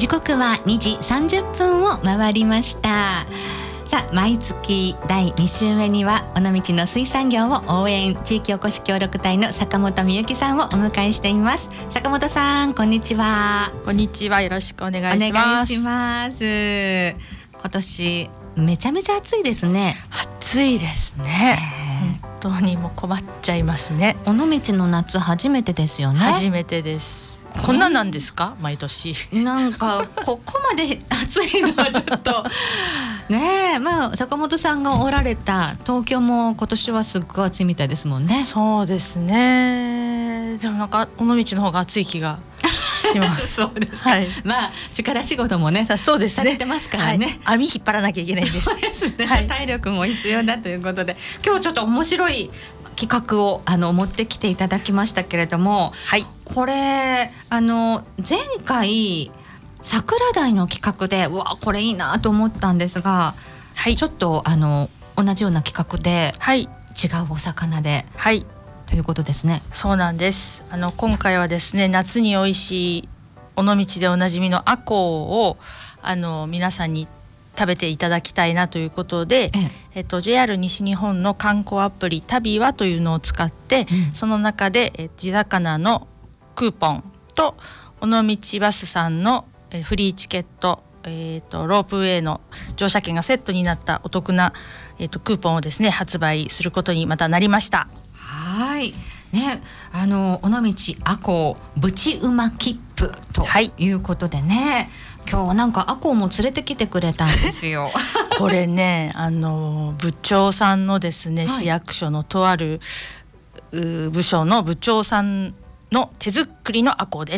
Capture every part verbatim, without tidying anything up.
刻はにじさんじゅっぷんを回りました。さあ、毎月だいに週目には尾道の水産業を応援地域おこし協力隊の坂本美幸さんをお迎えしています。坂本さん、こんにちは。 こんにちは、よろしくお願いします。 お願いします。今年めちゃめちゃ暑いですね。 暑いですね、本当にもう困っちゃいますね。 尾道の夏初めてですよね。 初めてです。こんななんですか、毎年。 なんかここまで暑いのはちょっとねえ、まあ坂本さんがおられた東京も今年はすっごい暑いみたいですもんね。 そうですね。でもなんか尾道の方が暑い気がしますそうですか、はい、まあ力仕事もね、 そうですね、 されてますからね、 はい、網引っ張らなきゃいけないんです。 そうですね、 はい、 体力も必要だということで、今日ちょっと面白い企画をあの持ってきていただきましたけれども、 はい、 これあの前回桜鯛の企画でうわこれいいなと思ったんですが、はい、ちょっとあの同じような企画で、はい、違うお魚で、はい、ということですね。 そうなんです。あの今回はですね、夏に美味しい尾道でおなじみのアコウをあの皆さんに食べていただきたいなということで、えええっと、ジェイアール 西日本の観光アプリ旅はというのを使って、うん、その中でえ地魚のクーポンと尾道バスさんのえフリーチケット、えー、とロープウェイの乗車券がセットになったお得な、えー、とクーポンをですね発売することにまたなりました。 はいね、あの尾道アコウぶちうま切符ということでね、はい、今日はなんかアコウも連れてきてくれたんですよこれね、あの部長さんのですね、はい、市役所のとある部署の部長さんの手作りのアコウです。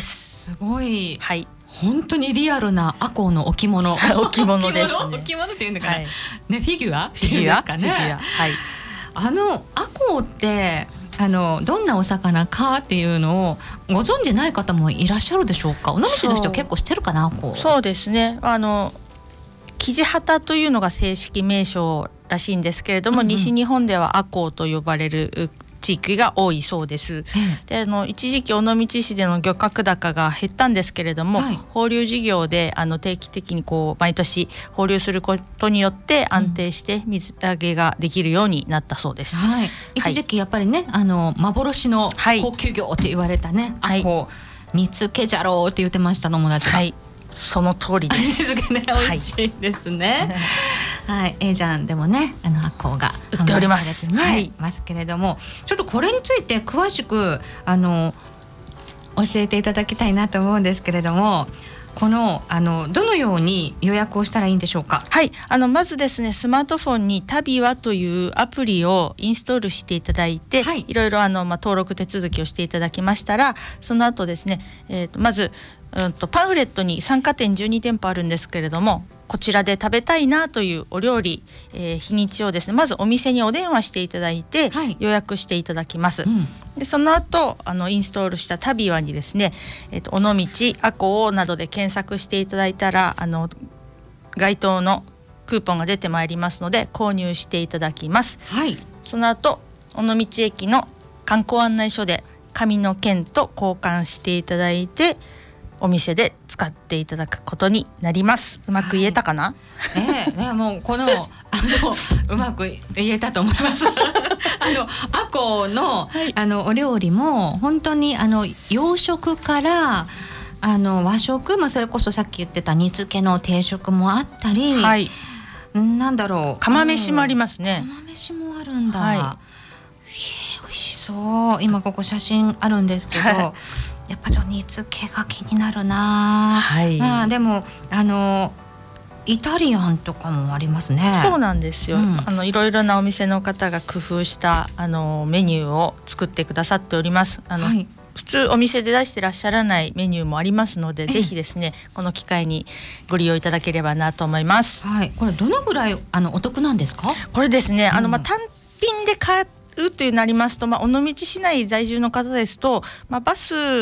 すごい、 はい、 本当にリアルなアコウの置物置物ですね。 置物っていうのかな、はい、ね、フィギュアフィギュアですかね。 はい、あのアコウってあのどんなお魚かっていうのをご存じない方もいらっしゃるでしょうか。尾道の人結構知ってるかな。こうそうですね、あのキジハタというのが正式名称らしいんですけれども、うんうん、西日本ではアコウと呼ばれる地域が多いそうです、うん、であの一時期尾道市での漁獲高が減ったんですけれども、はい、放流事業であの定期的にこう毎年放流することによって安定して水揚げができるようになったそうです、 うん、はい、一時期やっぱりね、あの幻の高級魚って言われたね、はい、アコウ煮つけじゃろうって言ってました友達が、はい、 その通りです。 ね、美味しいですね。はい、はい、A ジャンでもね、あのアコウが売っております。 ね、 はい、 ますけれども、ちょっとこれについて詳しくあの教えていただきたいなと思うんですけれども、このあのどのように予約をしたらいいんでしょうか。 はい、あのまずですね、スマートフォンに旅はというアプリをインストールしていただいて、はい、いろいろあの、まあ、登録手続きをしていただきましたら、その後ですね、えーと、まずうんとパンフレットに参加店じゅうに店舗あるんですけれども、こちらで食べたいなというお料理、えー、日にちをですね、まずお店にお電話していただいて、はい、予約していただきます、うん、でその後あのインストールした旅はにですね、えーと、尾道アコウなどで検索していただいたら、あの該当のクーポンが出てまいりますので購入していただきます、はい、その後尾道駅の観光案内所で紙の券と交換していただいてお店で使っていただくことになります。うまく言えたかな、 はい、ねね、もうこのあのうまく言えたと思いますあのアコウの、はい、あのお料理も本当にあの洋食からあの和食、まあ、それこそさっき言ってた煮付けの定食もあったり、はい、なんだろう、 釜飯もありますね。 釜飯もあるんだ、はい、へ美味しそう。今ここ写真あるんですけど、はい、やっぱちょっと煮付けが気になるな、はい、まあ、でもあのイタリアンとかもありますね。 そうなんですよ、うん、あのいろいろなお店の方が工夫したあのメニューを作ってくださっております。あの、はい、普通お店で出してらっしゃらないメニューもありますので、ぜひですねこの機会にご利用いただければなと思います、 はい、これどのぐらいあのお得なんですか。 これですね、あの、まあ、単品で買うというなりますと、まあ、尾道市内在住の方ですと、まあ、バス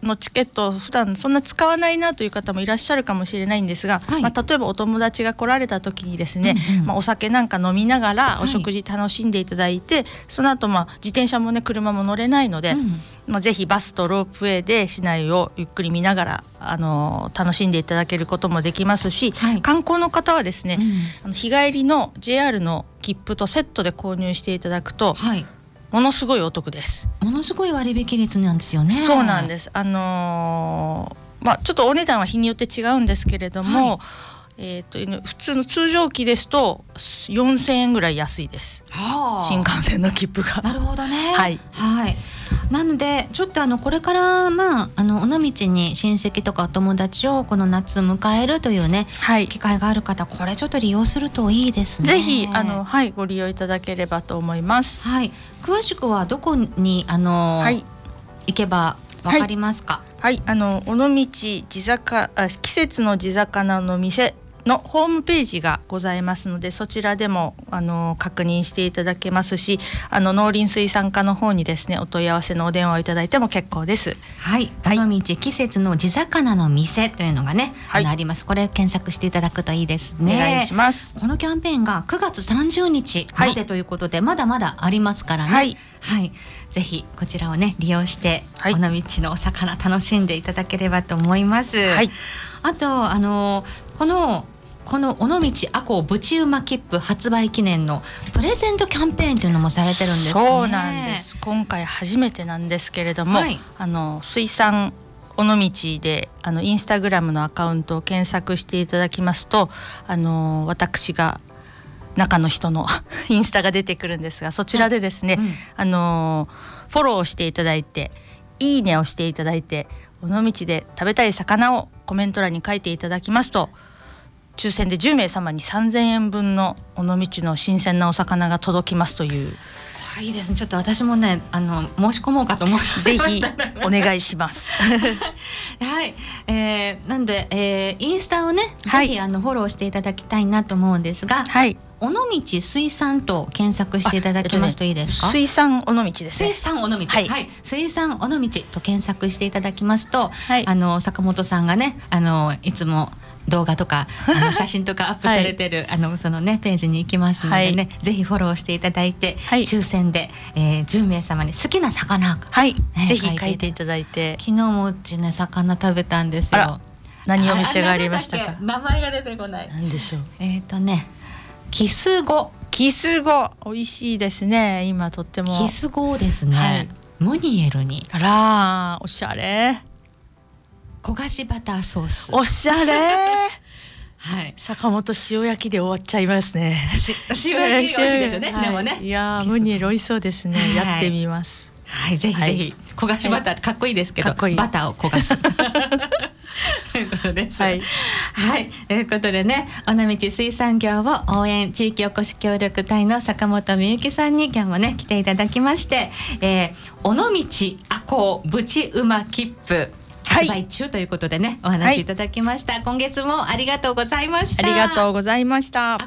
のチケットを普段そんな使わないなという方もいらっしゃるかもしれないんですが、はい、まあ、例えばお友達が来られた時にですね、うんうん、まあ、お酒なんか飲みながらお食事楽しんでいただいて、はい、その後まあ自転車もね車も乗れないので、うん、まあ、ぜひバスとロープウェイで市内をゆっくり見ながらあの楽しんでいただけることもできますし、はい、観光の方はですね、うん、あの日帰りの ジェイアール の切符とセットで購入していただくと、はい、ものすごいお得です。 ものすごい割引率なんですよね。 そうなんです。あのー、まあちょっとお値段は日によって違うんですけれども、はい、えー、と普通の通常期ですとよんせんえんぐらい安いです、はあ、新幹線の切符が。 なるほどね。 はい、 はい、なのでちょっとあのこれから、まあ、あの尾道に親戚とかお友達をこの夏迎えるというね、はい、機会がある方、これちょっと利用するといいですね。 ぜひあの、はい、ご利用いただければと思います。 はい、詳しくはどこにあの、はい、行けばわかりますか？ はい、はい、あの尾道地魚あ季節の地魚の店のホームページがございますので、そちらでもあの確認していただけますし、あの農林水産課の方にですねお問い合わせのお電話をいただいても結構です。 はい、はい、尾道季節の地魚の店というのがね、はい、あのあります。これ検索していただくといいですね。 お願いします。 このキャンペーンがくがつさんじゅうにちまでということで、はい、まだまだありますからね。はい、はい、ぜひこちらをね利用して、はい、尾道のお魚楽しんでいただければと思います。はい、あとあのこのこの尾道赤穂ぶちうま切符発売記念のプレゼントキャンペーンというのもされてるんですかね。 そうなんです。今回初めてなんですけれども、はい、あの水産尾道であのインスタグラムのアカウントを検索していただきますと、あの私が中の人のインスタが出てくるんですが、そちらでですね、はい、うん、あのフォローをしていただいていいねをしていただいて、尾道で食べたい魚をコメント欄に書いていただきますと、抽選でじゅうめいさまにさんぜんえんぶんの尾道の新鮮なお魚が届きますという。 いいですね。ちょっと私もねあの申し込もうかと思いました。 ぜひお願いしますはい、えー、なんで、えー、インスタをね、はい、ぜひあのフォローしていただきたいなと思うんですが、はい、尾道水産と検索していただきますといいですか？ えっとね、水産尾道ですね。 水産尾道、はいはい、水産尾道と検索していただきますと、はい、あの坂本さんがねあのいつも動画とかあの写真とかアップされてる、はい、あのそのねページに行きますのでね、はい、ぜひフォローしていただいて、はい、抽選で、えー、じゅうめいさまに好きな魚、 はい、ね、ぜひ書いていただいて。 昨日もうちね魚食べたんですよ。 何を召し上がりましたか？ 名前が出てこない。 何でしょう。 えっとねキスゴ。 キスゴ美味しいですね。今とってもキスゴですね、はい、ムニエルに。 あらおしゃれ。 焦がしバターソース。 おしゃれはい、 坂本塩焼きで終わっちゃいますね。 塩焼き美味しいですよね、はい、でもね。 いやムニエル美味しそうですね、はい、やってみます。 はい、ぜひぜひ、はい、焦がしバター、かっこいいですけど、いいバターを焦がすということです。はい、はい、ということでね、尾道水産業を応援地域おこし協力隊の坂本美幸さんに今日もね来ていただきまして、えー、尾道赤穂ぶちうま切符発売中ということでね、はい、お話しいただきました、はい、今月もありがとうございました。 ありがとうございました。